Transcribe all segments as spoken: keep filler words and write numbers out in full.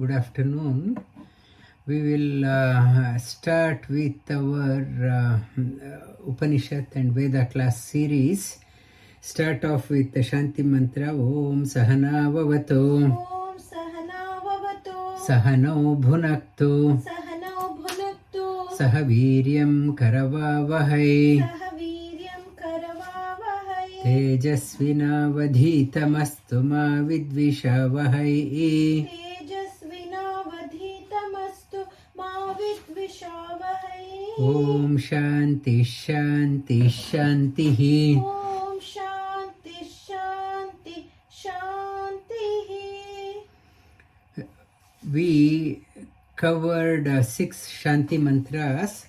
good afternoon. We will uh, start with our uh, Upanishad and Veda class series. Start off with the Shanti Mantra. Om Sahana Vavatu. Om Sahana Vavatu. Sahano Bhunaktu. Sahano Bhunaktu. Sahaviryam Karavavahai. Sahaviryam Karavavahai. Tejasvinavadhitamastu ma vidvishavahai. Tejasvinavadhitamastu ma vidvishavahai. Om Shanti Shanti Shanti. Om Shanti Shanti Shanti. We covered uh, six Shanti mantras.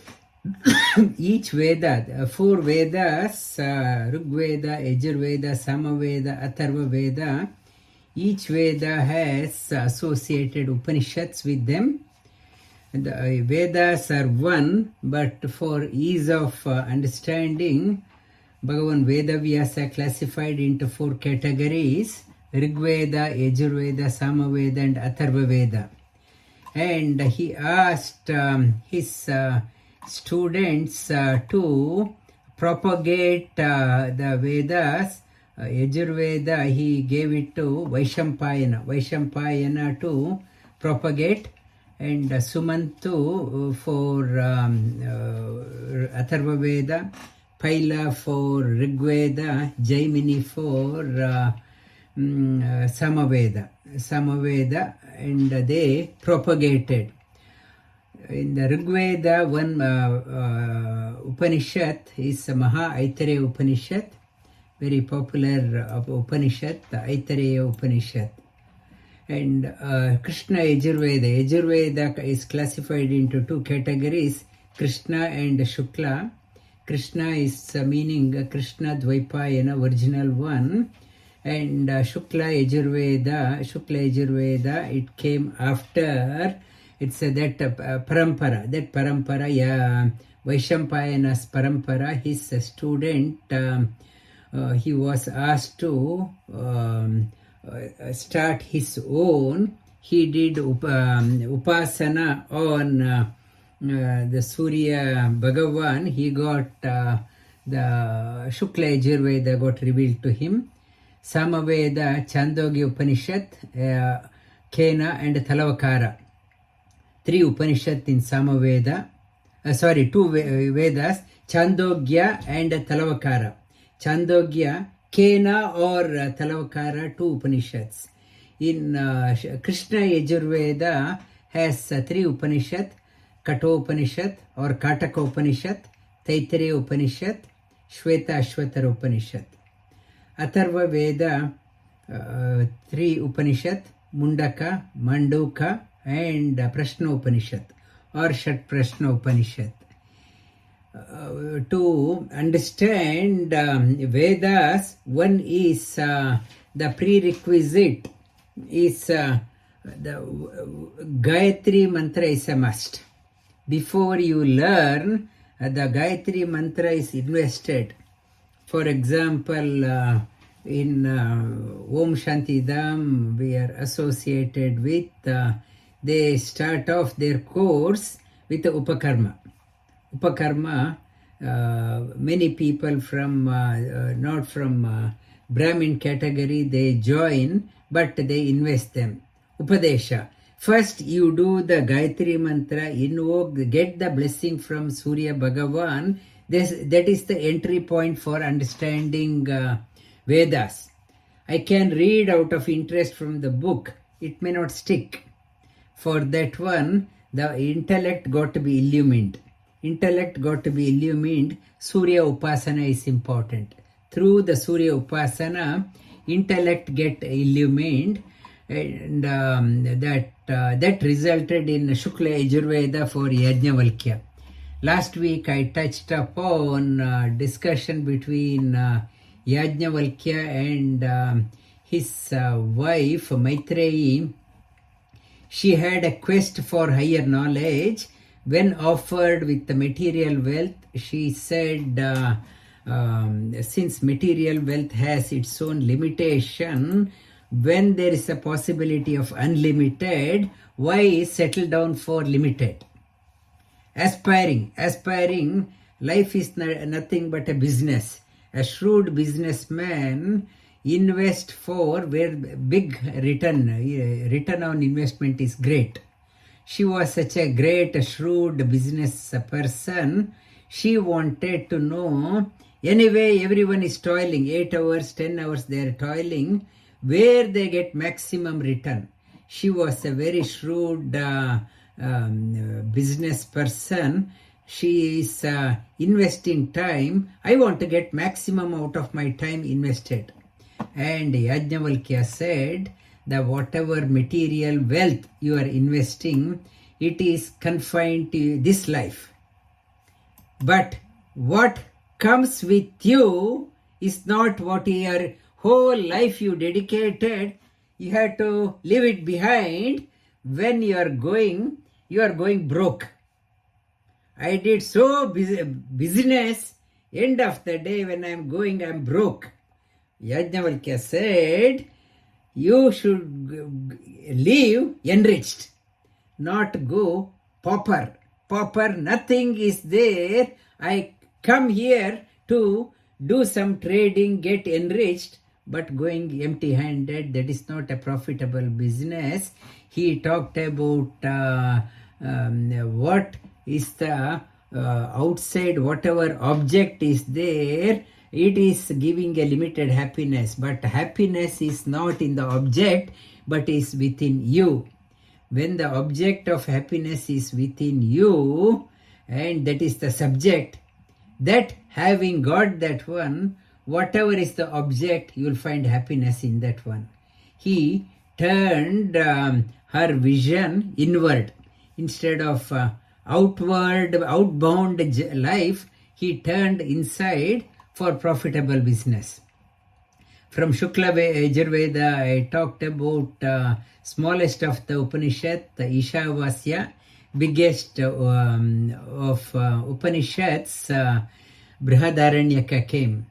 Each Veda, uh, four Vedas, uh, Rig Veda, Yajur Veda, Samaveda, Atharva Veda, each Veda has associated Upanishads with them. The uh, Vedas are one, but for ease of uh, understanding, Bhagavan Vedavyasa classified into four categories: Rig Veda, Yajur Veda, Samaveda and Atharva Veda. And he asked um, his uh, students uh, to propagate uh, the Vedas. uh, Yajur Veda, he gave it to Vaishampayana. Vaishampayana to propagate, and uh, Sumantu for um, uh, Atharva Veda, Paila for Rig Veda, Jaimini for uh, um, uh, Samaveda. Samaveda, and uh, they propagated. In the Rig Veda, one uh, uh, Upanishad is Maha Aitareya Upanishad, very popular uh, Upanishad, the Aitareya Upanishad. And uh, Krishna Yajur Veda. Yajur Veda is classified into two categories, Krishna and Shukla. Krishna is uh, meaning uh, Krishna Dvaipayana, original one. And uh, Shukla Yajur Veda, Shukla Yajur Veda, it came after. It's uh, that uh, parampara, that parampara, yeah, Vaishampayana's parampara. His uh, student, um, uh, he was asked to um, uh, start his own. He did up, um, upasana on uh, uh, the Surya Bhagavan. He got uh, the Shukla Yajur Veda got revealed to him. Samaveda, Chandogya Upanishad, uh, Kena and Talavakara. Three Upanishads in Samaveda, uh, sorry, two Vedas, Chandogya and Talavakara. Chandogya, Kena or uh, Talavakara, two Upanishads. In uh, Krishna Yajur Veda has uh, three Upanishads, Kathopanishad or Kataka Upanishad, Taittiriya Upanishad, Shweta Ashvatara Upanishad. Atharva Veda, uh, three Upanishad, Mundaka, Manduka and uh, Prashna Upanishad or Shat Prashna Upanishad. Uh, to understand um, Vedas, one is uh, the prerequisite is uh, the Gayatri Mantra is a must. Before you learn, uh, the Gayatri Mantra is invested. For example, uh, in uh, Om Shanti Dham, we are associated with, uh, they start off their course with the Upakarma. Upakarma, uh, many people from, uh, uh, not from uh, Brahmin category, they join, but they invest them. Upadesha. First, you do the Gayatri Mantra, invoke, get the blessing from Surya Bhagavan. This, that is the entry point for understanding uh, Vedas. I can read out of interest from the book. It may not stick. For that one, the intellect got to be illumined. Intellect got to be illumined. Surya Upasana is important. Through the Surya Upasana, intellect get illumined, and um, that uh, that resulted in Shukla Yajur Veda for Yajnavalkya. Last week I touched upon uh, discussion between uh, Yajnavalkya and um, his uh, wife Maitreyi. She had a quest for higher knowledge. When offered with the material wealth, she said, uh, um, since material wealth has its own limitation, when there is a possibility of unlimited, why settle down for limited? Aspiring, aspiring, life is no, nothing but a business. A shrewd businessman invest for where big return, return on investment is great. She was such a great, shrewd business person. She wanted to know, anyway, everyone is toiling, eight hours, ten hours they are toiling, where they get maximum return. She was a very shrewd uh, um, business person. She is uh, investing time. I want to get maximum out of my time invested. And Yajnavalkya said that whatever material wealth you are investing, it is confined to this life. But what comes with you is not what your whole life you dedicated. You have to leave it behind. When you are going, you are going broke. I did so busy, business, end of the day when I am going, I am broke. Yajnavalkya said, you should leave enriched, not go pauper. Pauper, nothing is there. I come here to do some trading, get enriched, but going empty-handed, that is not a profitable business. He talked about uh, um, what is the uh, outside, whatever object is there, it is giving a limited happiness. But happiness is not in the object, but is within you. When the object of happiness is within you, and that is the subject, that having got that one, whatever is the object, you will find happiness in that one. He turned um, her vision inward. Instead of uh, outward, outbound life, he turned inside for profitable business. From Shukla Yajurveda, I talked about uh, smallest of the Upanishad, the Ishavasya, biggest um, of uh, Upanishads, uh, Brihadaranyaka came.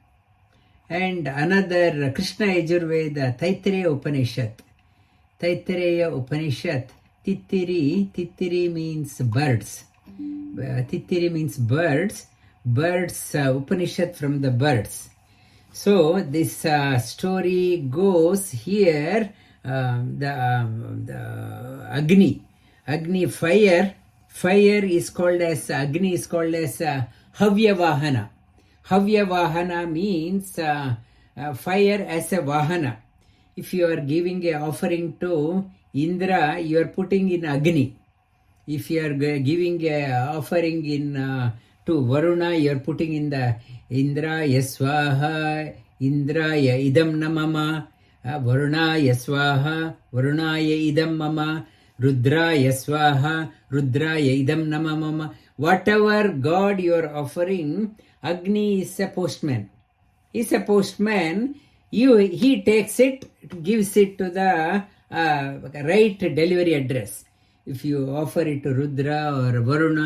And another Krishna Yajurveda, Taittiriya Upanishad. Taittiriya Upanishad, Tittiri, Tittiri means birds. Uh, Tittiri means birds. Birds, uh, Upanishad from the birds. So this uh, story goes here, um, the, um, the Agni. Agni, fire. Fire is called as, Agni is called as uh, Havya Vahana. Havya Vahana means uh, uh, fire as a Vahana. If you are giving a offering to Indra, you are putting in Agni. If you are giving a offering in uh, to Varuna, you are putting in the Indra Yaswaha, Indraya Idam Namama, uh, Varuna Yaswaha, Varunaya Idam Mama, Rudra Yaswaha, Rudraya Idam Namama. Whatever God you are offering, Agni is a postman. He is a postman. You, he takes it, gives it to the uh, right delivery address. If you offer it to Rudra or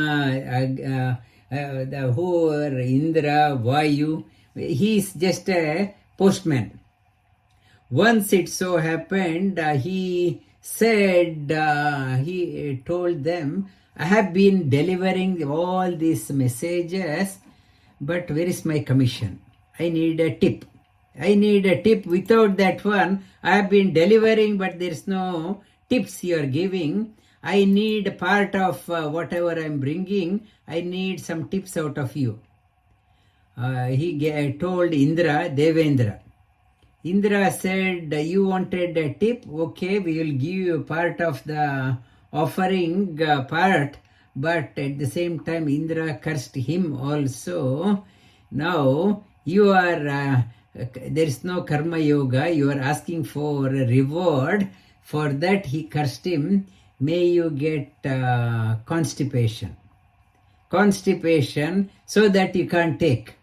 Varuna, uh, uh, the Hor, Indra, Vayu, he is just a postman. Once it so happened, uh, he said, uh, he told them, I have been delivering all these messages, but where is my commission? I need a tip. I need a tip. Without that one, I have been delivering, but there is no tips you are giving. I need part of uh, whatever I am bringing. I need some tips out of you. Uh, he g- told Indra, Devendra. Indra said, you wanted a tip? Okay, we will give you part of the offering uh, part. But at the same time, Indra cursed him also. Now, you are, uh, there is no karma yoga. You are asking for a reward. For that, he cursed him. May you get uh, constipation. Constipation so that you can't take.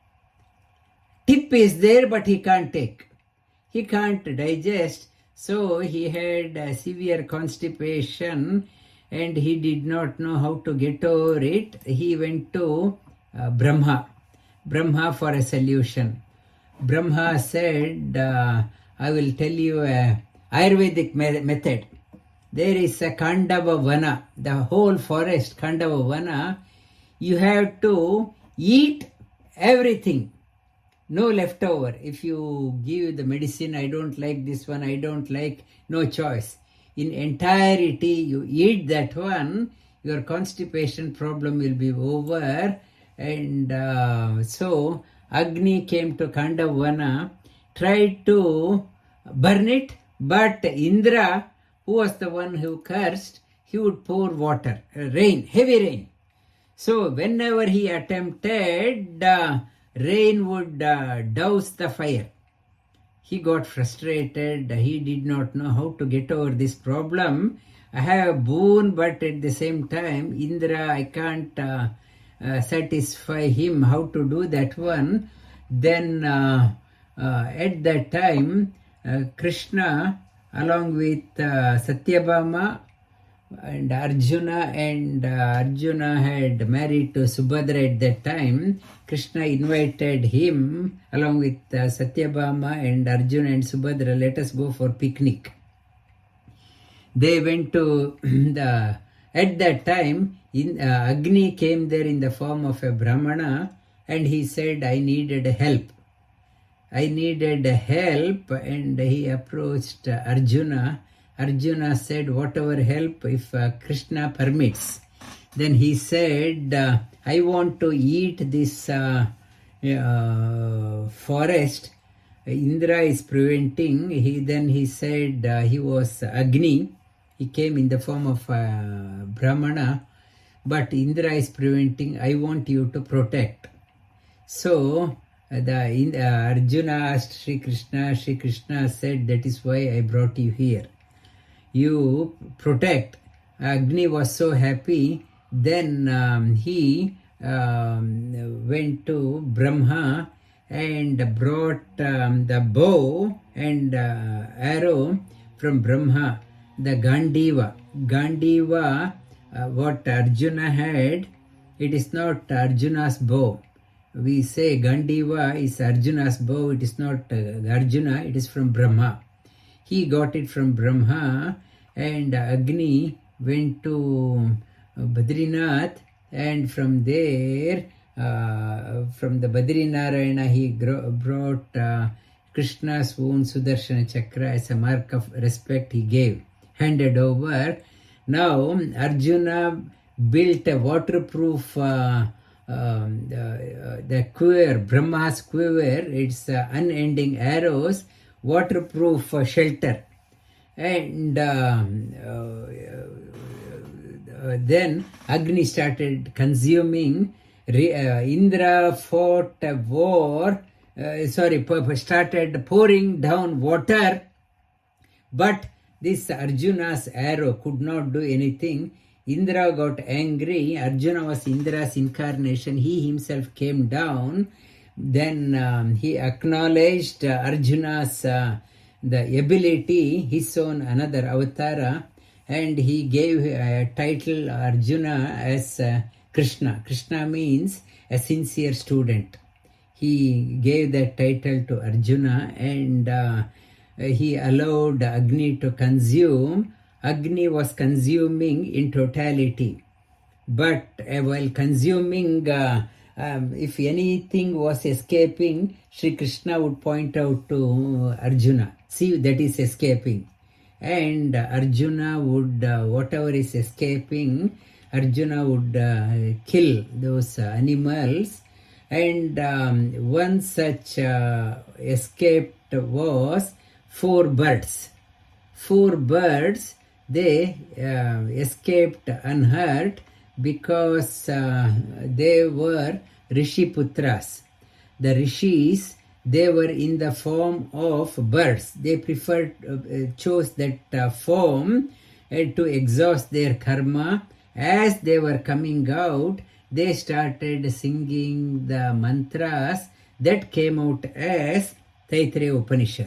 Tip is there, but he can't take. He can't digest. So he had uh, severe constipation and he did not know how to get over it. He went to uh, Brahma. Brahma for a solution. Brahma said, uh, I will tell you a Ayurvedic me- method. There is a Khandava Vana, the whole forest, Khandava Vana. You have to eat everything, no leftover. If you give the medicine, I don't like this one, I don't like, no choice. In entirety, you eat that one, your constipation problem will be over. And uh, so Agni came to Khandavana, tried to burn it, but Indra, who was the one who cursed, he would pour water, rain, heavy rain. So whenever he attempted, uh, rain would uh, douse the fire. He got frustrated. He did not know how to get over this problem. I have a boon, but at the same time, Indra, I can't uh, uh, satisfy him how to do that one. Then uh, uh, at that time, uh, Krishna, along with uh, Satyabhama and Arjuna, and uh, Arjuna had married to Subhadra at that time. Krishna invited him along with uh, Satyabhama and Arjuna and Subhadra, let us go for picnic. They went to the, at that time, in, uh, Agni came there in the form of a Brahmana, and he said, I needed help. I needed help, and he approached uh, Arjuna. Arjuna said, whatever help, if uh, Krishna permits. Then he said, uh, I want to eat this uh, uh, forest. Indra is preventing. He Then he said, uh, he was Agni. He came in the form of uh, Brahmana. But Indra is preventing. I want you to protect. So uh, the in, uh, Arjuna asked Sri Krishna. Sri Krishna said, that is why I brought you here. You protect. Agni was so happy. Then um, he um, went to Brahma and brought um, the bow and uh, arrow from Brahma, the Gandiva. Gandiva, uh, what Arjuna had, it is not Arjuna's bow. We say Gandiva is Arjuna's bow, it is not uh, Arjuna, it is from Brahma. He got it from Brahma, and Agni went to Badrinath, and from there, uh, from the Badrinarayana, he gro- brought uh, Krishna's own Sudarshana Chakra as a mark of respect he gave, handed over. Now, Arjuna built a waterproof uh, um, the, uh, the quiver, Brahma's quiver, it's uh, unending arrows, waterproof uh, shelter. And um, uh, uh, then Agni started consuming. Re, uh, Indra fought a war, uh, sorry, started pouring down water, but this Arjuna's arrow could not do anything. Indra got angry. Arjuna was Indra's incarnation. He himself came down. Then um, he acknowledged uh, Arjuna's uh, the ability, his own another avatara, and he gave a title Arjuna as uh, Krishna. Krishna means a sincere student. He gave that title to Arjuna, and uh, he allowed Agni to consume. Agni was consuming in totality, but uh, while consuming, uh, um, if anything was escaping, Sri Krishna would point out to Arjuna, see, that is escaping. And Arjuna would, uh, whatever is escaping, Arjuna would uh, kill those uh, animals. And um, one such uh, escaped was four birds. Four birds, they uh, escaped unhurt because uh, they were Rishiputras. The Rishis, they were in the form of birds. They preferred, uh, chose that uh, form uh, to exhaust their karma. As they were coming out, they started singing the mantras that came out as Taittiriya Upanishad.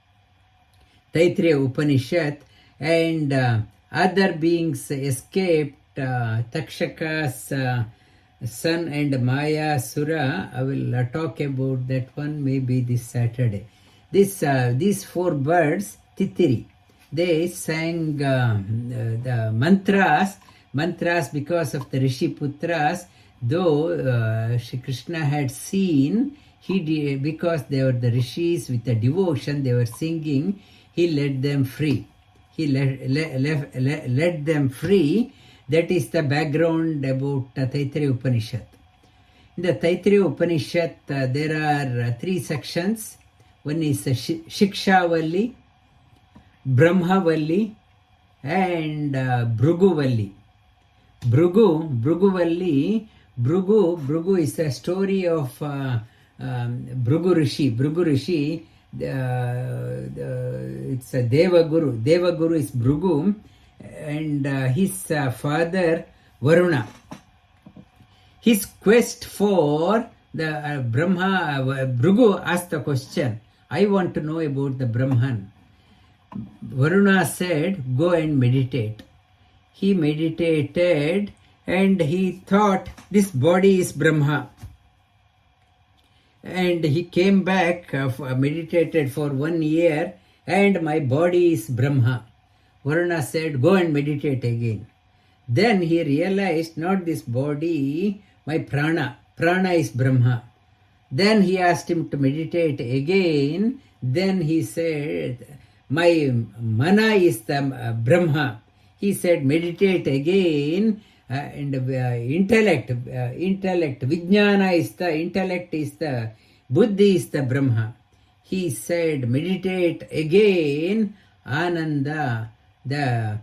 Taittiriya Upanishad, and uh, other beings escaped. uh, Takshaka's uh, son and Maya Sura. I will uh, talk about that one maybe this Saturday. This uh, these four birds, Titiri. they sang um, uh, the mantras, mantras because of the Rishi Putras, though uh, Shri Krishna had seen, he did, because they were the Rishis with the devotion, they were singing, he let them free. He let, let, let, let, let them free. That is the background about uh, Taittiriya Upanishad. In the Taittiriya Upanishad, uh, there are uh, three sections. One is uh, Shikshavalli, Brahmavalli, and uh, Bhruguvalli. Bhrugu, Bhruguvalli, Bhrugu, Bhrugu is a story of uh, um, Bhrugu Rishi. Bhrugu Rishi, the, the, it's a Devaguru. Devaguru is Bhrugu, and uh, his uh, father Varuna. His quest for the uh, Brahma, uh, Bhrugu asked the question, I want to know about the Brahman. Varuna said, go and meditate. He meditated and he thought this body is Brahma. And he came back, uh, meditated for one year, and my body is Brahma. Varuna said, go and meditate again. Then he realized, not this body, my prana. Prana is Brahma. Then he asked him to meditate again. Then he said, my mana is the uh, Brahma. He said, meditate again. Uh, and uh, intellect, uh, intellect, Vijnana is the, intellect is the, Buddhi is the Brahma. He said, meditate again, Ananda, the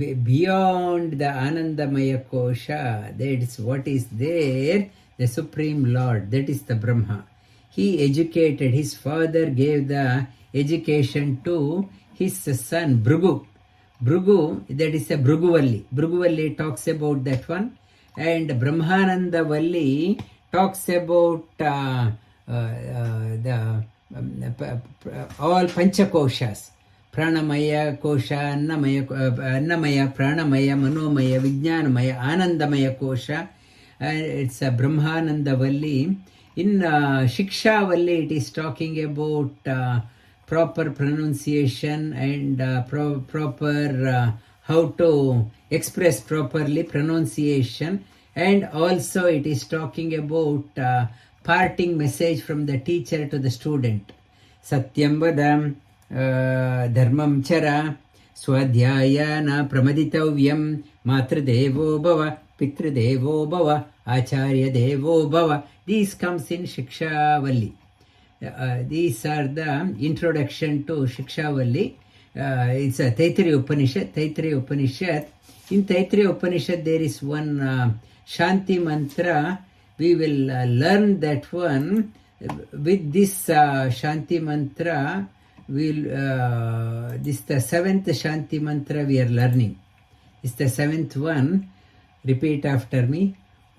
beyond the Anandamaya Kosha, that is what is there, the Supreme Lord, that is the Brahma. He educated, his father gave the education to his son, Bhrugu. Bhrugu, that is a Bhruguvalli. Bhruguvalli talks about that one. And Brahmananda Valli talks about uh, uh, uh, the um, all Panchakoshas. Pranamaya, Kosha, Annamaya, uh, Annamaya, Pranamaya, Manomaya, Vijnanamaya, Anandamaya Kosha. And it's a Brahmananda Valli. In uh, Shiksha Valli, it is talking about uh, proper pronunciation and uh, pro proper uh, how to express properly pronunciation, and also it is talking about uh, parting message from the teacher to the student. Satyam vadam uh, dharmam chara swadhyayana pramaditavyam matradevo bhava pitradevo bhava acharya devo bhava. These comes in Shiksha Valli. Uh, these are the introduction to Shikshavalli. Uh, it's a Taittiriya Upanishad. Taittiriya Upanishad. In Taittiriya Upanishad, there is one uh, Shanti mantra. We will uh, learn that one. With this uh, Shanti mantra, we'll, uh, this is the seventh Shanti mantra we are learning. It's the seventh one. Repeat after me.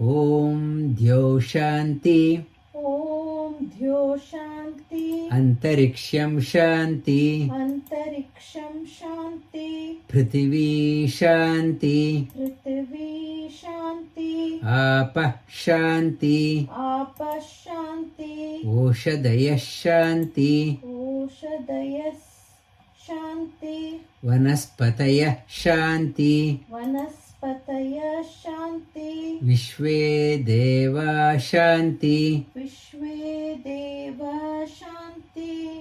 Om Dhyo Shanti. Dhyo Shanti, Antariksham Shanti, Antariksham Shanti, Prithvi Shanti, Prithvi Shanti, Apa Shanti, Apa Shanti, Oshadaya Shanti, Oshadaya Shanti, Vanaspataya Shanti, Vanaspataya Shanti, Vishve Deva Shanti, Vishve Deva Shanti,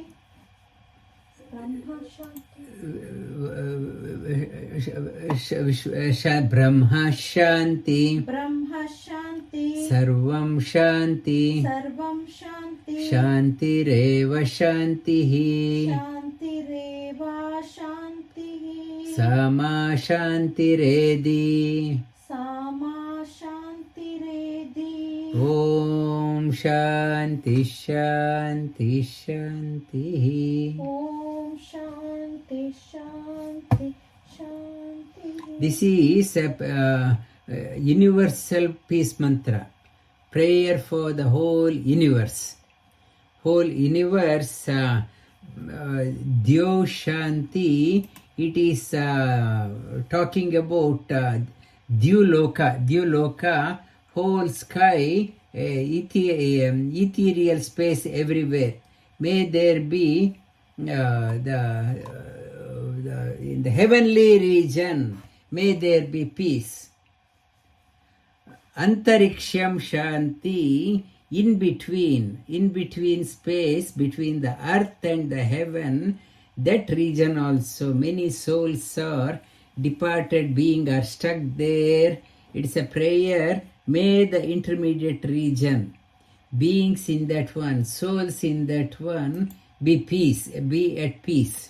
Brahma Shanti, Brahma Shanti, Brahma Shanti, Sarvam Shanti, Sarvam Shanti, Shanti Reva Shantihi, Shanti Reva Shanti, Sama Shanti Redi, Sama Shanti Redi, Om Shanti Shanti Shanti. Om Shanti Shanti Shanti. This is a uh, uh, universal peace mantra, prayer for the whole universe. Whole universe, uh, uh, Dhyo Shanti, it is uh, talking about uh, Dhyuloka. Dhyuloka, whole sky, uh, ether, um, ethereal space everywhere. May there be uh, the, uh, the, in the heavenly region, may there be peace. Antariksham Shanti, in between, in between space, between the earth and the heaven, that region also, many souls are departed being are stuck there. It's a prayer, may the intermediate region, beings in that one, souls in that one, be peace, be at peace.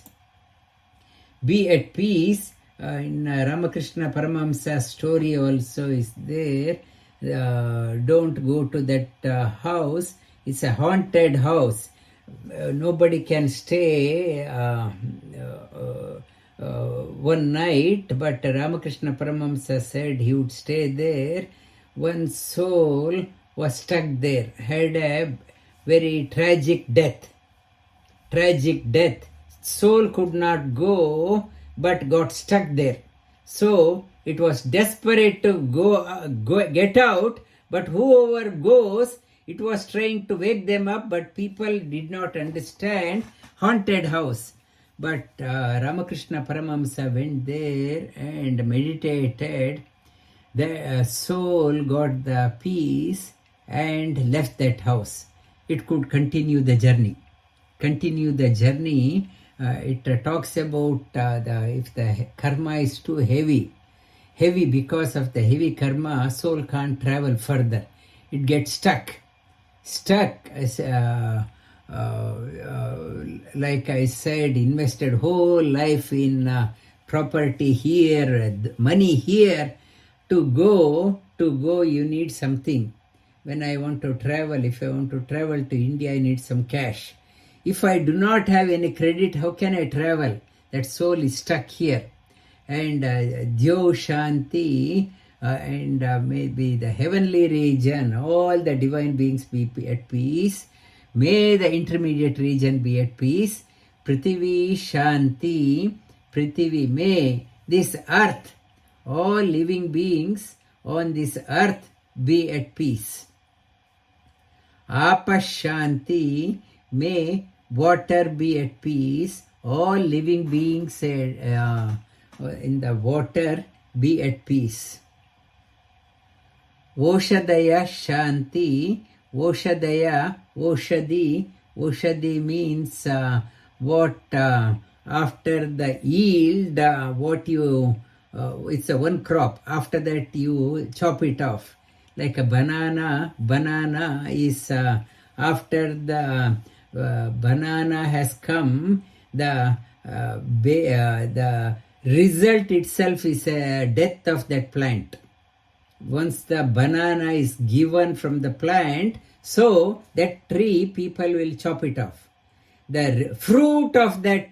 Be at peace. Uh, in uh, Ramakrishna Paramahamsa's story also is there. Uh, don't go to that uh, house. It's a haunted house. Uh, nobody can stay uh, uh, uh, one night, but Ramakrishna Paramahamsa said he would stay there. One soul was stuck there, had a very tragic death. Tragic death. Soul could not go, but got stuck there. So it was desperate to go, uh, go get out, but whoever goes, it was trying to wake them up, but people did not understand haunted house. But uh, Ramakrishna Paramahamsa went there and meditated. The uh, soul got the peace and left that house. It could continue the journey. Continue the journey. Uh, it uh, talks about uh, the if the karma is too heavy, heavy because of the heavy karma, soul can't travel further. It gets stuck. Stuck as uh, uh, uh, like I said, invested whole life in uh, property here, money here. To go, to go, you need something. When I want to travel, if I want to travel to India, I need some cash. If I do not have any credit, how can I travel? That soul is stuck here. And uh, Dhyo Shanti, uh, and uh, maybe the heavenly region, all the divine beings be at peace. May the intermediate region be at peace. Prithvi Shanti, Prithvi, may this earth, all living beings on this earth be at peace. Apashanti, may water be at peace. All living beings uh, in the water be at peace. Oshadaya Shanti, Oshadaya, Oshadi, Oshadi means uh, what uh, after the yield, uh, what you, uh, it's a one crop. After that you chop it off. Like a banana, banana is uh, after the uh, banana has come, the uh, ba- uh, the result itself is a death of that plant. Once the banana is given from the plant, so that tree, people will chop it off. The fruit of that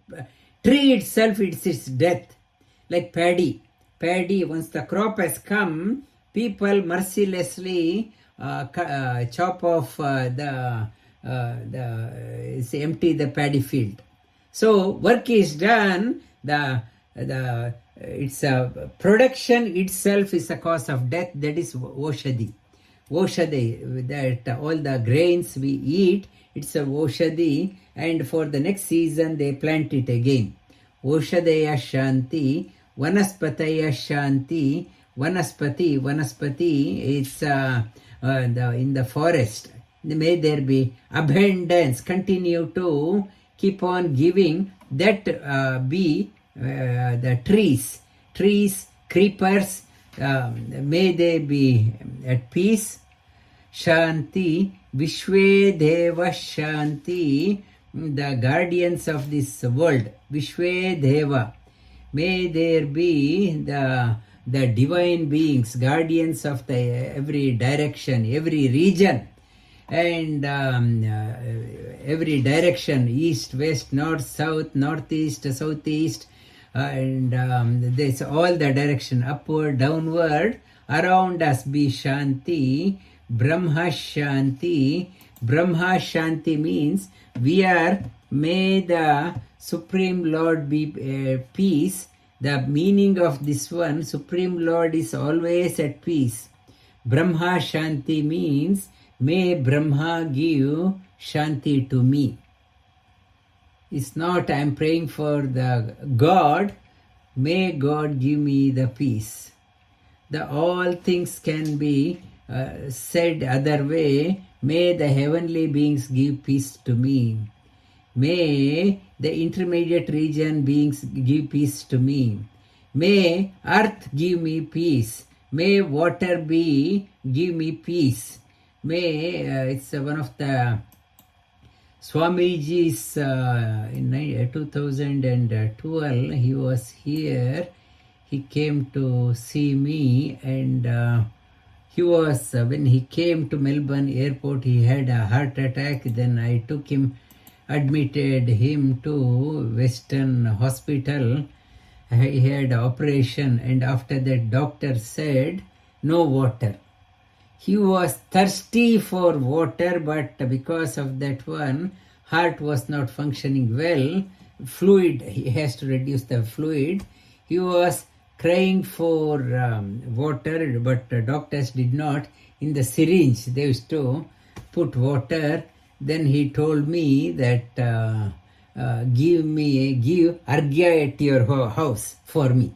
tree itself, it's its death. Like paddy. Paddy, once the crop has come, people mercilessly uh, uh, chop off uh, the, uh, the uh, empty the paddy field. So work is done. The the it's a production itself is a cause of death. That is Oshadi. Oshadi, that all the grains we eat, it's a Oshadi, and for the next season they plant it again. Oshadaya Shanti, Vanaspataya Shanti. Vanaspati, Vanaspati is uh, uh, the, in the forest. May there be abundance. Continue to keep on giving. That uh, be uh, the trees, trees, creepers. Um, may they be at peace. Shanti, Vishwe Deva Shanti, the guardians of this world. Vishwe Deva. May there be the the divine beings, guardians of the every direction, every region, and um, uh, every direction, east, west, north, south, northeast, southeast, uh, and um, this all the direction, upward, downward, around us be Shanti, Brahma Shanti. Brahma Shanti means we are, may the Supreme Lord be uh, peace. The meaning of this one, Supreme Lord is always at peace. Brahma Shanti means, may Brahma give Shanti to me. It's not I'm praying for the God. May God give me the peace. The all things can be uh, said other way. May the heavenly beings give peace to me. May the intermediate region beings give peace to me. May earth give me peace. May water be give me peace. May uh, it's uh, one of the Swamiji's uh, in two thousand twelve. He was here. He came to see me, and uh, he was uh, when he came to Melbourne airport, he had a heart attack. Then I took him, admitted him to Western Hospital. He had operation, and after that doctor said no water. He was thirsty for water, but because of that one, heart was not functioning well. Fluid, he has to reduce the fluid. He was crying for um, water, but uh, doctors did not. In the syringe, they used to put water. Then he told me that uh, uh, give me, give arghya at your house for me.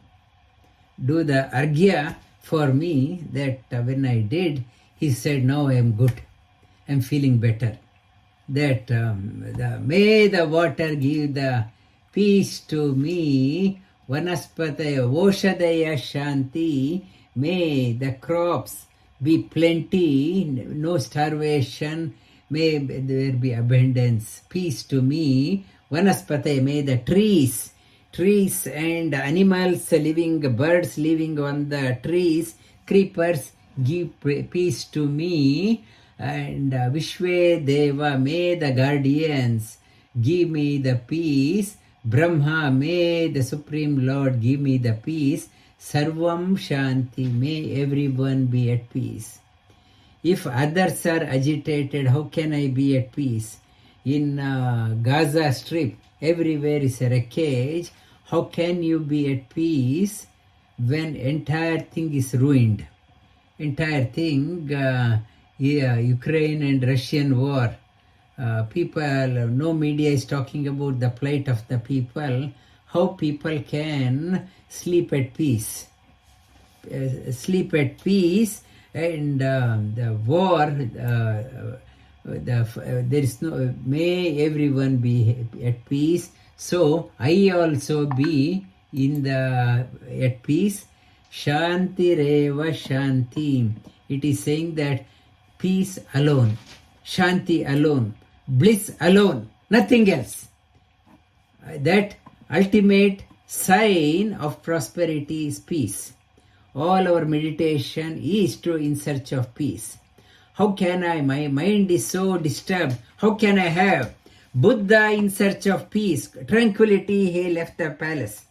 Do the arghya for me. That uh, when I did, he said, now I am good. I am feeling better. That um, the, may the water give the peace to me. Vanaspataya Voshadaya Shanti. May the crops be plenty, no starvation. May there be abundance. Peace to me. Vanaspataya, may the trees, trees and animals living, birds living on the trees, creepers, give peace to me. And uh, Vishwe Deva, may the guardians give me the peace. Brahma, may the Supreme Lord give me the peace. Sarvam Shanti, may everyone be at peace. If others are agitated, how can I be at peace? In uh, Gaza Strip, everywhere is a wreckage. How can you be at peace when entire thing is ruined? Entire thing, uh, yeah, Ukraine and Russian war. Uh, people, no media is talking about the plight of the people. How people can sleep at peace. Uh, sleep at peace and uh, the war, uh, the, uh, there is no, may everyone be at peace. So I also be in the at peace. Shanti Reva Shanti. It is saying that peace alone, Shanti alone, bliss alone, nothing else. That ultimate sign of prosperity is peace. All our meditation is to in search of peace. How can I? My mind is so disturbed. How can I have? Buddha in search of peace, tranquility, he left the palace.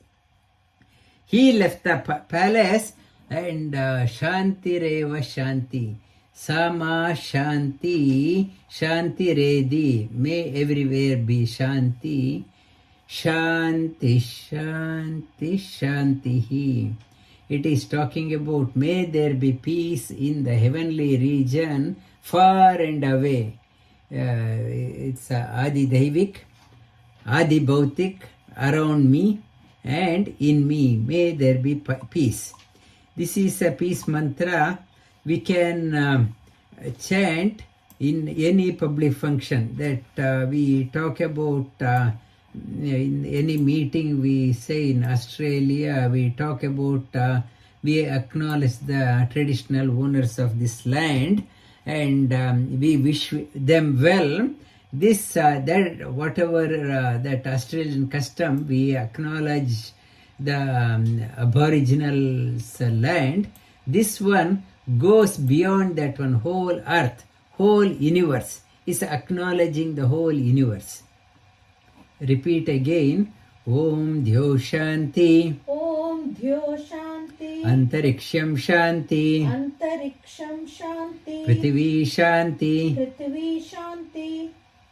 He left the pa- palace and uh, Shanti Reva Shanti. Sama Shanti, Shanti Redi. May everywhere be Shanti. Shanti, Shanti, Shanti. It is talking about may there be peace in the heavenly region, far and away. Uh, it's uh, Adi Daivik, Adi Bhautik, around me and in me. May there be peace. This is a peace mantra we can um, chant in any public function that uh, we talk about. Uh, in any meeting we say in Australia, we talk about, uh, we acknowledge the traditional owners of this land and um, we wish them well. This, uh, that, whatever uh, that Australian custom, we acknowledge the um, Aboriginals' land. This one goes beyond that one. Whole earth, whole universe is acknowledging the whole universe. Repeat again. Om Dhyo Shanti. Om Dhyo Shanti. Antariksham Shanti. Antariksham Shanti. Prithvi Shanti. Prithvi Shanti.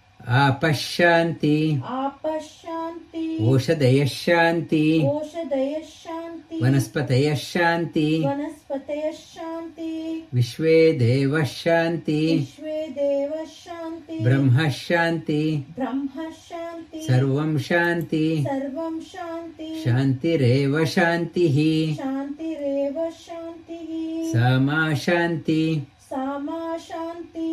Apashanti. Apashanti. Oshadaya Shanti. Oshadaya Shanti. Vanaspataya Shanti. Vanaspataya Shanti. Vishwe Deva Shanti. Vishwe Deva Shanti. Brahma Shanti. Brahma Shanti. Shanti. Sarvam Shanti. Sarvam Shanti. Shantireva Shantihi. Shantireva Shantihi. Sama Shanti. Sama Shanti.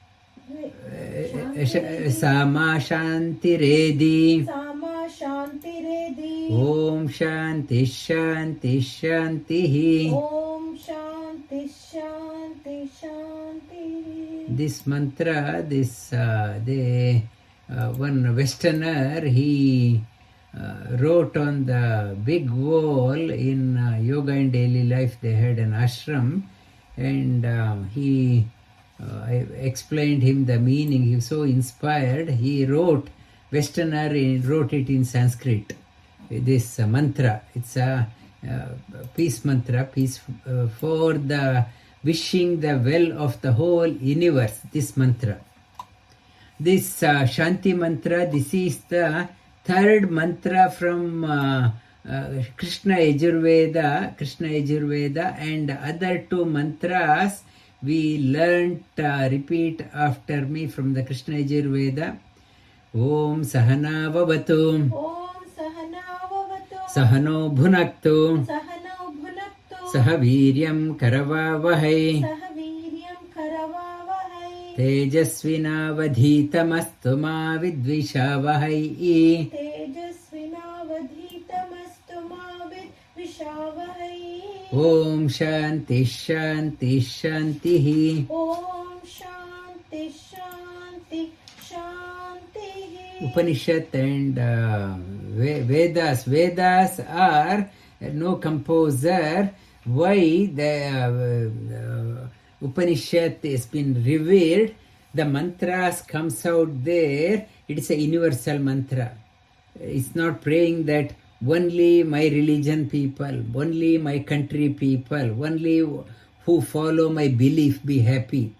Sama Shantiredi. Sama Shantiredi. Om Shanti Shanti Shantihi. Om Shanti Shanti Shanti. This mantra, this uh, the uh, one Westerner, he uh, wrote on the big wall in uh, Yoga in Daily Life. They had an ashram, and uh, he uh, I explained him the meaning. He was so inspired. He wrote Westerner he wrote it in Sanskrit. This uh, mantra, it's a uh, peace mantra, peace uh, for the wishing the well of the whole universe. This mantra, this uh, Shanti mantra, this is the third mantra from uh, uh, Krishna Yajurveda, Krishna Yajurveda, and other two mantras we learnt. Uh, repeat after me from the Krishna Yajurveda. Om Sahana Vavatu. Om Sahana Vavatu. Sahano Bhunaktu. Sahano Bhunaktu. Sahaviryam Karavavahai. Sahaviryam Karavavahai. Tejasvinavadhitamastu ma vidvishavahai. Tejasvinavadhitamastu ma vidvishavahai. Om Shanti Shanti Shantihi. Om Shanti Shanti Shanti. Upanishad and uh, Vedas. Vedas are no composer. Why the uh, uh, Upanishad has been revered? The mantras comes out there. It is a universal mantra. It's not praying that only my religion people, only my country people, only who follow my belief be happy.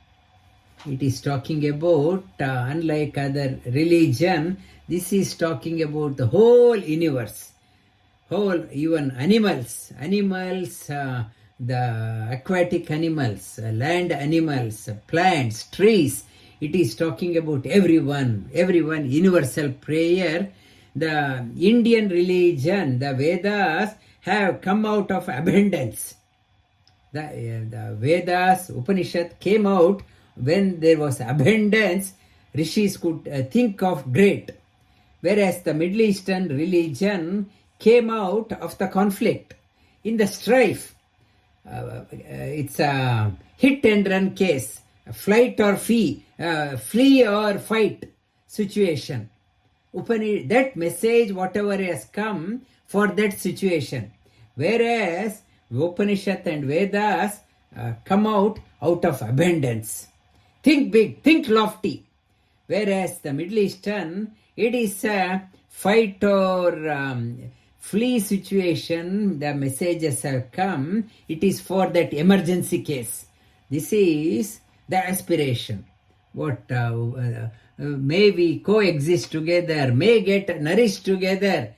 It is talking about, uh, unlike other religion, this is talking about the whole universe, whole, even animals, animals, uh, the aquatic animals, uh, land animals, uh, plants, trees. It is talking about everyone, everyone, universal prayer. The Indian religion, the Vedas, have come out of abundance. The, uh, the Vedas, Upanishad came out when there was abundance. Rishis could uh, think of great. Whereas the Middle Eastern religion came out of the conflict, in the strife. Uh, uh, it's a hit and run case, a flight or flee, uh, flee or fight situation. Upanishad, that message, whatever has come for that situation. Whereas Upanishad and Vedas uh, come out out of abundance. Think big, think lofty. Whereas the Middle Eastern, it is a fight or um, flee situation. The messages have come. It is for that emergency case. This is the aspiration. What uh, uh, may we coexist together, may get nourished together,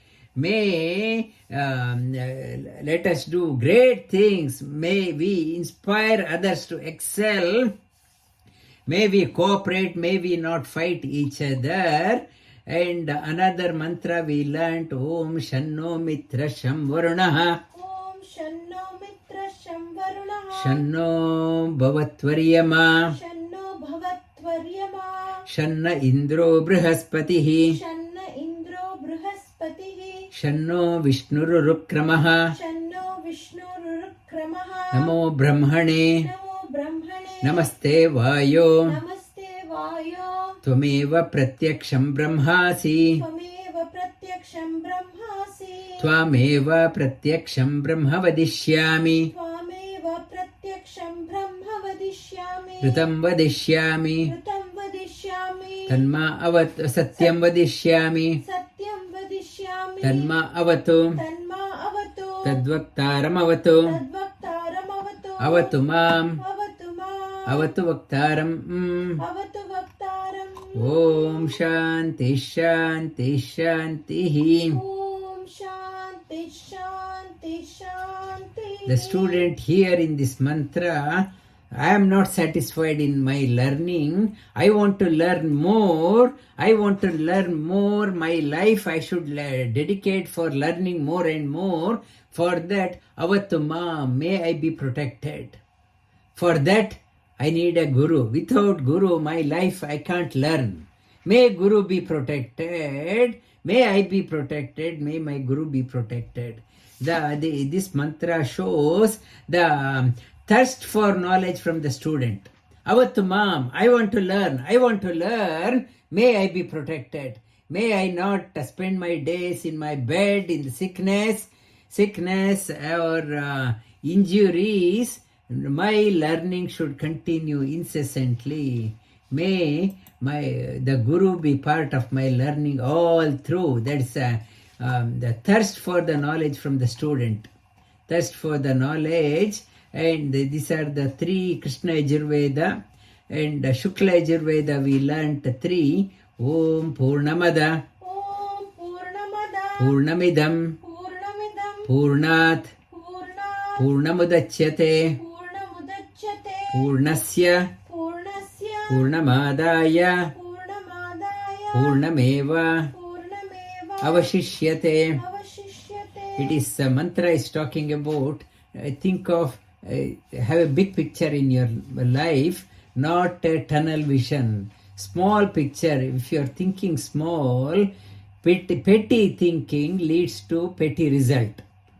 may um, uh, let us do great things, may we inspire others to excel, may we cooperate, may we not fight each other. And another mantra we learnt, Om Shanno Mitra Sham Varunaha. Om Shanno Mitra Sham Varunaha. Shanno Bhavatvaryama. Shanno Bhavatvaryama. Shanna Indro Brihaspatihi. Shanna Indro Brihaspatihi. Shanno Vishnururukramaha. Shanno Vishnururukramaha. Namo Brahmane. Namo Brahmane. Namaste Vayo. Namaste Vayo. Tvameva Pratyaksham Brahmasi. Tvameva Pratyaksham Brahmasi. Tvameva Pratyaksham Brahma Vadishyami. Tvameva Pratyaksham Brahma Vadishyami. Ritam Vadishyami. Ritam Vadishyami. Tanma avat Satyam Vadishyami. Satyam Vadishyami. Tanma avatu. Tanma avatu. Tadvaktaram avatu. Tadvaktaram avatu. Avatu mam. Avatu ma. Avatu Vaktaram. Mm. Avatu Vaktaram. Om Shanti Shanti Shanti. Om Shanti Shanti Shanti. The student here in this mantra I am not satisfied in my learning. I want to learn more. I want to learn more. My life I should le- dedicate for learning more and more. For that, avattu ma, may I be protected. For that, I need a guru. Without guru, my life I can't learn. May guru be protected. May I be protected. May my guru be protected. The, the this mantra shows the um, thirst for knowledge from the student. Avattu ma'am, I want to learn. I want to learn. May I be protected. May I not spend my days in my bed in the sickness, sickness or uh, injuries. My learning should continue incessantly. May my the guru be part of my learning all through. That's uh, um, the thirst for the knowledge from the student. Thirst for the knowledge. And these are the three Krishna Yajurveda. And Shukla Yajurveda we learnt three. Om Purnamada Om Purnamada Purnamidam Purnamidam Purnat Purnat Purnamudachyate Purnamudachyate Purnasya Purnasya Purnamadaya Purnamadaya Purnameva Purnameva Avashishyate. Avashishyate. It is a mantra is talking about. Uh, think of uh, have a big picture in your life, not a tunnel vision. Small picture. If you are thinking small, petty, petty thinking leads to petty result.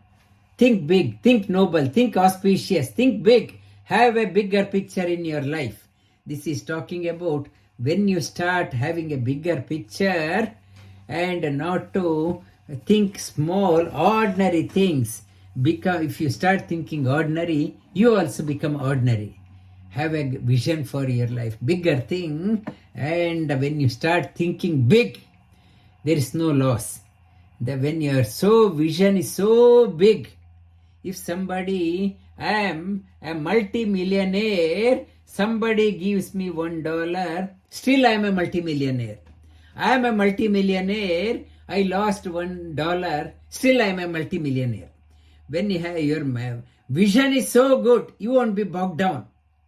Think big, think noble, think auspicious, think big. Have a bigger picture in your life. This is talking about when you start having a bigger picture and not to think small, ordinary things. Because if you start thinking ordinary, you also become ordinary. Have a vision for your life, bigger thing, and when you start thinking big, there is no loss. The, when your so vision is so big, if somebody, I am a multi-millionaire, somebody gives me one dollar, still I am a multi-millionaire. I am a multi-millionaire, I lost one dollar, still I am a multi-millionaire. When you have your vision is so good, you won't be bogged down.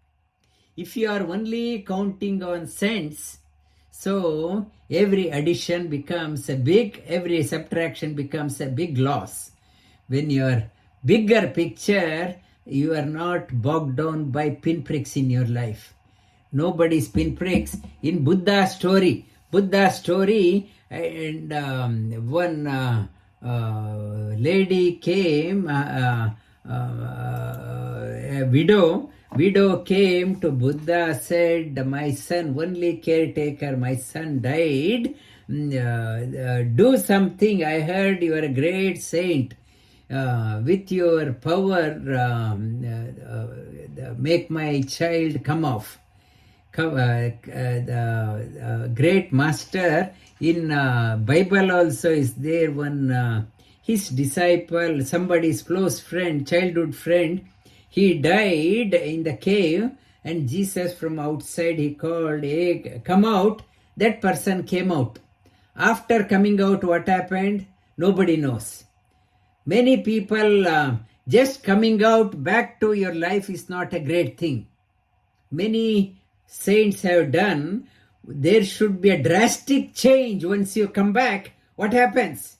If you are only counting on cents, so every addition becomes a big, every subtraction becomes a big loss. When your bigger picture, you are not bogged down by pinpricks in your life. Nobody's pinpricks. In Buddha's story, Buddha's story, and um, one uh, uh, lady came, uh, uh, uh, a widow, Widow came to Buddha, said, my son, only caretaker, my son died. Uh, uh, do something. I heard you are a great saint. Uh, with your power, um, uh, uh, make my child come off. Come, uh, uh, the uh, great master in uh, Bible also is there. One uh, his disciple, somebody's close friend, childhood friend, he died in the cave, and Jesus from outside, he called, hey, come out. That person came out. After coming out, what happened? Nobody knows. Many people, uh, just coming out back to your life is not a great thing. Many saints have done. There should be a drastic change once you come back. What happens?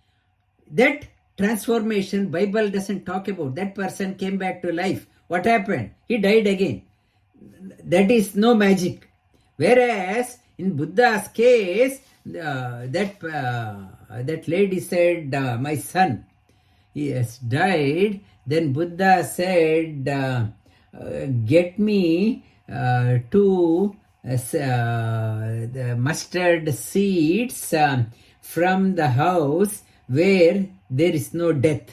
That transformation, Bible doesn't talk about. That person came back to life. What happened? He died again. That is no magic. Whereas in Buddha's case, uh, that uh, that lady said, uh, my son, he has died. Then Buddha said, uh, uh, get me uh, two uh, the mustard seeds uh, from the house where there is no death.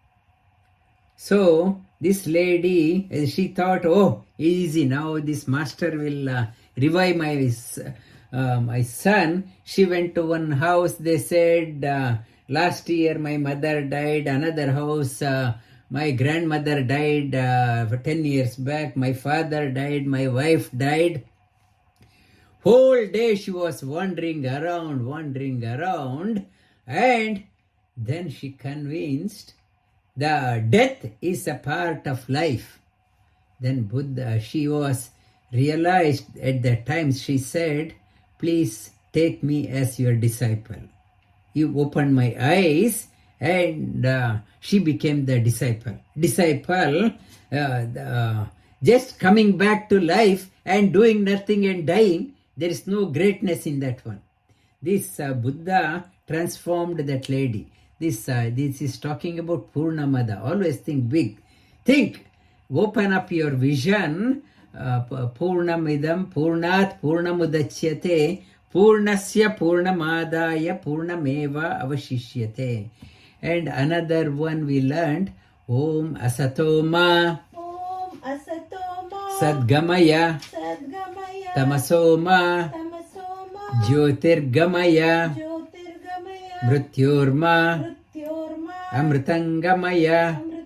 So this lady, she thought, oh, easy, now this master will uh, revive my, uh, my son. She went to one house. They said, uh, last year my mother died. Another house, uh, my grandmother died uh, for ten years back. My father died. My wife died. Whole day she was wandering around, wandering around, and then she convinced the death is a part of life. Then Buddha, she was realized at that time, she said, please take me as your disciple. You opened my eyes, and uh, she became the disciple. Disciple, uh, the, just coming back to life and doing nothing and dying, there is no greatness in that one. This uh, Buddha transformed that lady. This, uh, this is talking about Purnamada. Always think big. Think. Open up your vision. Uh, Purnamidam, Purnat, Purnamudachyate, Purnasya Purnamadaya, Purnameva Avashishyate. And another one we learned, Om Asatoma, Om Asatoma, Sadgamaya, Sadgamaya, Tamasoma, Tamasoma, Jyotirgamaya, Jyotirgamaya, Mrityorma, Mrityorma, Amritangamaya. Amritangamaya.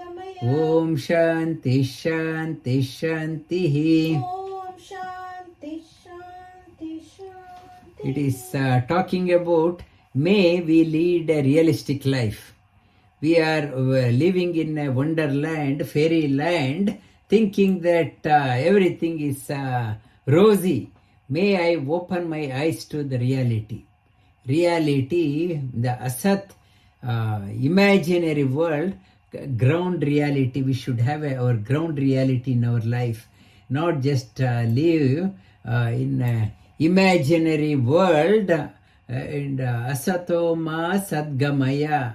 Om Shanti Shanti Shanti. Om Shanti Shanti Shanti. It is uh, talking about, may we lead a realistic life. We are uh, living in a wonderland, fairyland, thinking that uh, everything is uh, rosy. May I open my eyes to the reality. Reality, the asat, uh, imaginary world, ground reality. We should have a, our ground reality in our life, not just uh, live uh, in an imaginary world. Uh, and uh, asatoma sadgamaya,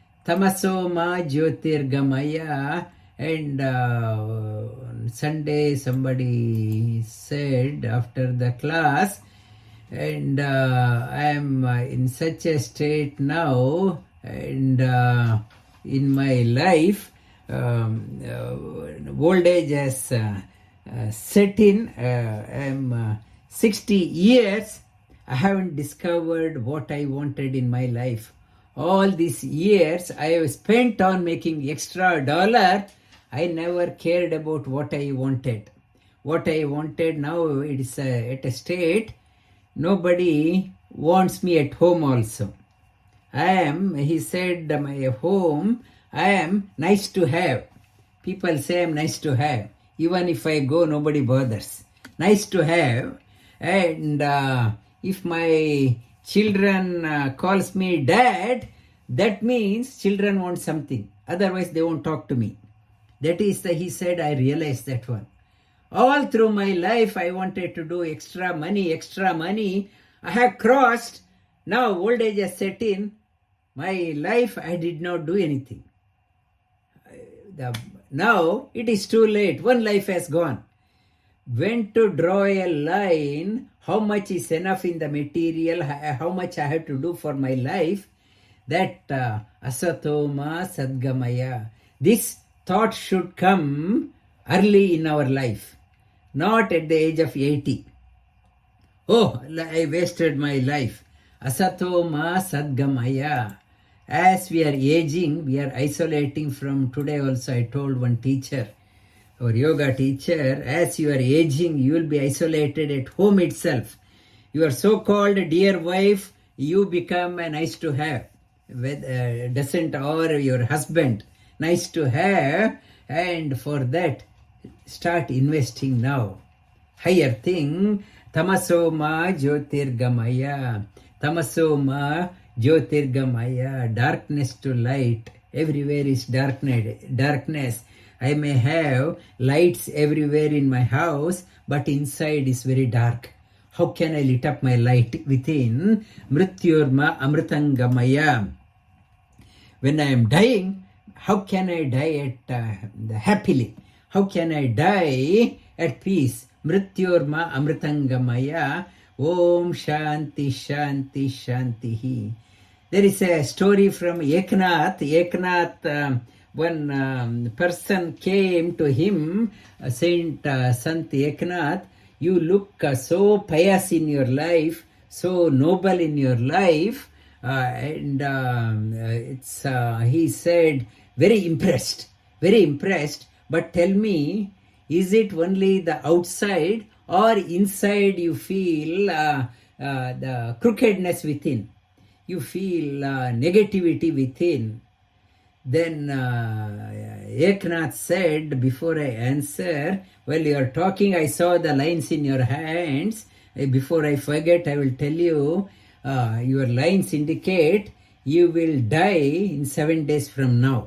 tamasoma jyotirgamaya. And uh, Sunday somebody said after the class, and uh, I am uh, in such a state now, and uh, in my life, um, uh, old age has uh, uh, set in. Uh, I am uh, sixty years. I haven't discovered what I wanted in my life. All these years I have spent on making extra dollar. I never cared about what I wanted. What I wanted now, it is uh, at a state, nobody wants me at home also. I am, he said, my home, I am nice to have. People say I'm nice to have. Even if I go, nobody bothers. Nice to have. And uh, if my children uh, calls me dad, that means children want something. Otherwise, they won't talk to me. That is, the, he said, I realized that one. All through my life, I wanted to do extra money, extra money. I have crossed. Now, old age has set in. My life, I did not do anything. The, now, it is too late. One life has gone. When to draw a line, how much is enough in the material, how much I have to do for my life, that uh, asatoma sadgamaya. This thought should come early in our life, not at the age of eighty. Oh, I wasted my life. Asatoma sadgamaya. As we are aging, we are isolating from today also. I told one teacher, our yoga teacher, as you are aging, you will be isolated at home itself. Your so-called dear wife, you become a nice to have. With, uh, doesn't, or your husband, nice to have. And for that, start investing now. Higher thing, tamasoma jyotirgamaya. Tamasoma jyotirgamaya. Darkness to light. Everywhere is darkness. Darkness. I may have lights everywhere in my house, but inside is very dark. How can I lit up my light within? Mrityorma amritangamaya. When I am dying, how can I die at uh, happily? How can I die at peace? Mrityorma amritangamaya. Om Shanti Shanti Shanti. There is a story from Eknath. Eknath, um, one um, person came to him, uh, Saint uh, Sant Eknath. You look uh, so pious in your life, so noble in your life. Uh, and um, uh, it's uh, he said, very impressed, very impressed. But tell me, is it only the outside or inside you feel uh, uh, the crookedness within? You feel uh, negativity within. Then uh, Eknath said, before I answer, while you are talking, I saw the lines in your hands. Uh, Before I forget, I will tell you, uh, your lines indicate you will die in seven days from now.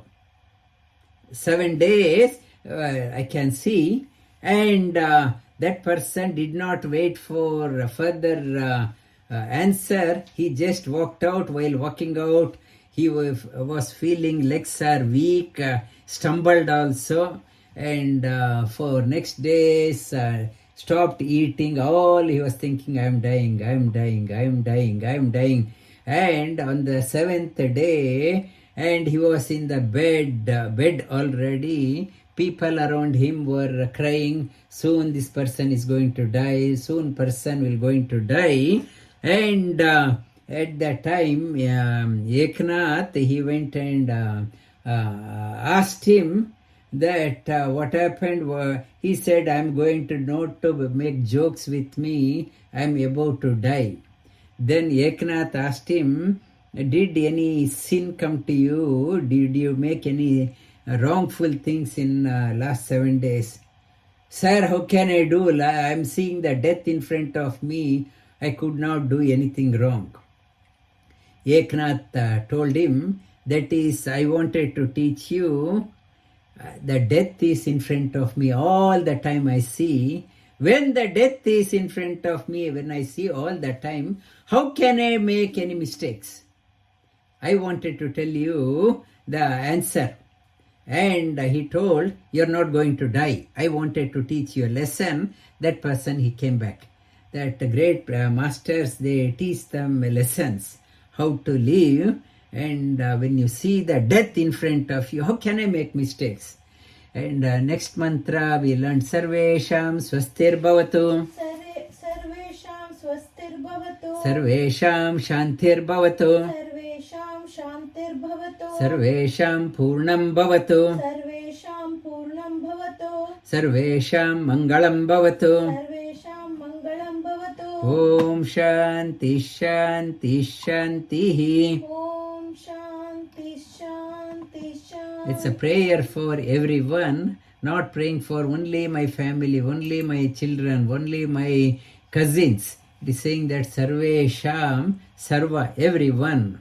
Seven days, uh, I can see. And uh, that person did not wait for further uh, uh, answer. He just walked out. While walking out, he was, was feeling legs are weak, uh, stumbled also, and uh, for next days uh, stopped eating. All he was thinking, I am dying, I am dying, I am dying, I am dying. And on the seventh day, and he was in the bed, uh, bed already. People around him were crying, soon this person is going to die, soon person will going to die. And uh, at that time, um, Eknath, he went and uh, uh, asked him that uh, what happened. Uh, he said, I am going to not to make jokes with me, I am about to die. Then Eknath asked him, did any sin come to you? Did you make any wrongful things in uh, last seven days? Sir, how can I do? I am seeing the death in front of me. I could not do anything wrong. Eknath uh, told him, that is, I wanted to teach you uh, the death is in front of me all the time I see. When the death is in front of me, when I see all the time, how can I make any mistakes? I wanted to tell you the answer. And uh, he told, you're not going to die. I wanted to teach you a lesson. That person, he came back. That great uh, masters, they teach them lessons, how to live. And uh, when you see the death in front of you, how can I make mistakes? And uh, next mantra we learned Sarvesham Swastir Bhavatu. सर्वे सर्वेषां स्वस्तिर्भवतु Sarvesham Shantir Bhavatu. सर्वेषां शान्तिर्भवतु Sarvesham Purnam Bhavatu. सर्वेषां पूर्णं भवतु Sarvesham Mangalam Bhavatu. सर्वेषां मङ्गलं भवतु Om Shanti Shanti Shanti. Om Shanti Shanti Shanti It's a prayer for everyone, not praying for only my family, only my children, only my cousins. It is saying that Sarvesham, Sarva, everyone.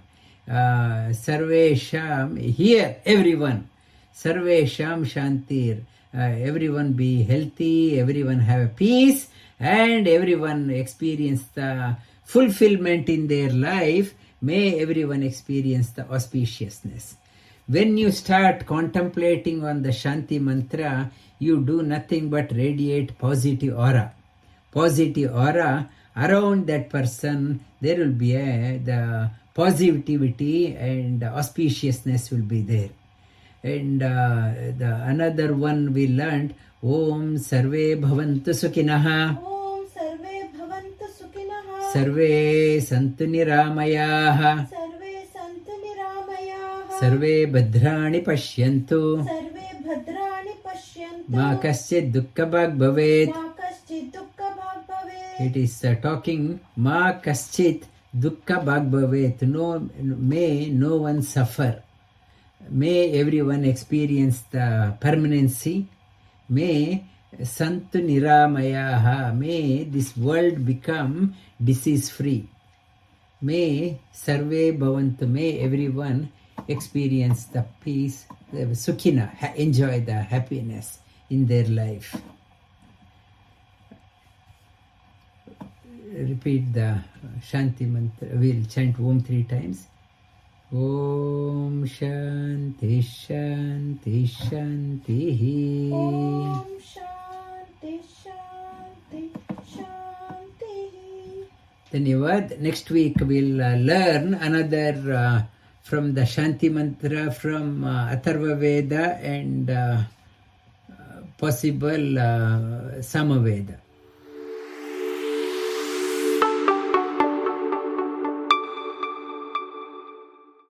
Uh, Sarvesham, here, everyone. Sarvesham Shantir. Uh, everyone be healthy, everyone have peace, and everyone experience the fulfillment in their life. May everyone experience the auspiciousness. When you start contemplating on the Shanti mantra, you do nothing but radiate positive aura. Positive aura around that person, there will be a, the positivity and auspiciousness will be there. And uh, the another one we learned, Om Sarve Bhavantu Sukhinaha. ॐ सर्वे भवन्तु सुखिनः Sarve Santu Niramayaha. सर्वे सन्तु निरामयाः Sarve Bhadrani Pashyantu. सर्वे भद्राणि पश्यन्तु Ma Kaschid Dukkha Bhag Bhavet. मा कश्चित् दुःखभाग् भवेत् It is uh, talking, Ma Kaschit Dukkha Bhag Bhavet. No, may no one suffer. May everyone experience the permanency. May Santu Niramayaha. May this world become disease free. May Sarve Bhavantu. May everyone experience the peace, the Sukhina, ha- enjoy the happiness in their life. Repeat the Shanti mantra. We'll chant Om three times. Om Shanti Shanti Shanti. ॐ शान्ति शान्ति शान्तिः Dhanyavad. Next week we'll uh, learn another uh, from the Shanti mantra from uh, Atharva Veda and uh, uh, possible uh, Samaveda.